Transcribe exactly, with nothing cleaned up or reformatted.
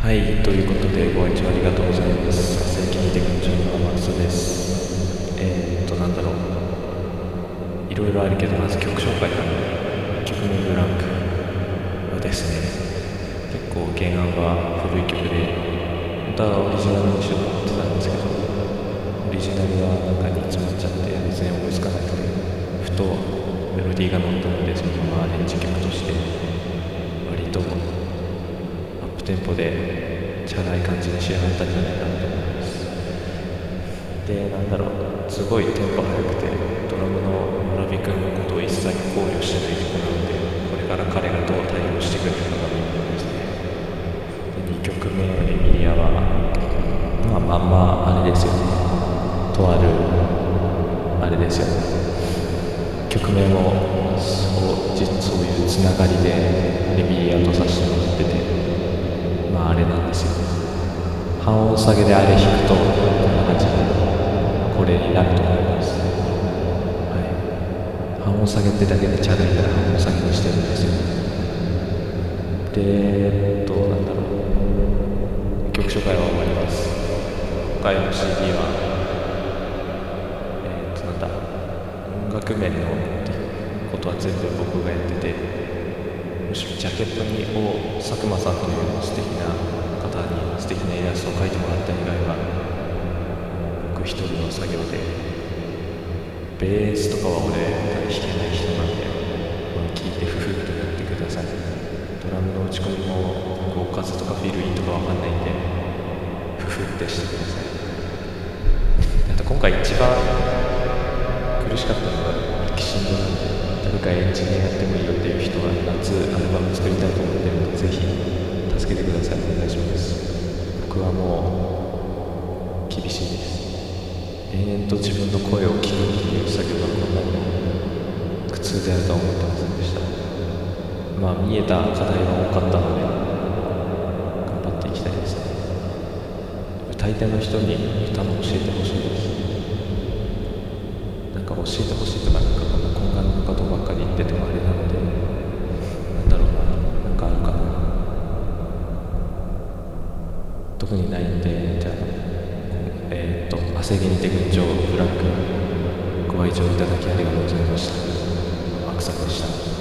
はい、ということでご愛聴ありがとうございます。正規にて群青の天草です。えーっと、なんだろう。いろいろあるけど、まず曲紹介からいっきょくめブランクはですね、結構原案は古い曲で、本当はオリジナルにしようと思ってたんですけど、オリジナルはなんか煮詰まっちゃって別に思いつかなくて、ふとメロディーが乗ったので、そのままアレンジ曲として、割とアップテンポでチャラい感じに仕上がったんじゃないかなと思います。で、なんだろう、すごいテンポ速くて、ドラムの村ビ君のことを一切考慮してないところなので、これから彼がどう対応してくれるのかということですね。で、にきょくめエミリアは、まあまんまあれですよね。とある、あれですよね。曲名もそう実そういうつながりでエミリアとさせてもらってて、まああれなんですよ。半音下げであれ弾くとこんな感じでこれになると思います。はい。半音下げってだけでチャラいから半音下げにしてるんですよ。で、えっとなんだろう。曲紹介は終わります。今回の シーディー はえっとなんだ音楽面のことは全部僕がやってて、むしろジャケットにを佐久間さんという素敵な方に素敵なイラストを描いてもらった以外は僕一人の作業で、ベースとかは俺弾けない人なんで、まあ、聞いてフフッとやってください。ドラムの打ち込みも合数とかフィルインとかわかんないんでフフッてしてください。あと今回一番苦しかったのがミキシングなんで、誰かエンジニアやってもいいよっていう人は夏アルバム作りたいと思ってるので、ぜひ助けてください。お願いします。僕はもう厳しいです。延々と自分の声を聞くっていう作業がこんなにも苦痛であるとは思ってませんでした。まあ見えた課題が多かったので頑張っていきたいですね。歌い手の人に歌も教えてほしいです。なんか教えてほしいとか、なんかこんな懇願のことばっかり言っててもあれなので、なんだろうな、なんかあるかな。特にないんで、じゃあ、えー、っと、汗毛にて群青ブランク、ご愛聴いただきありがとうございました。天草でした。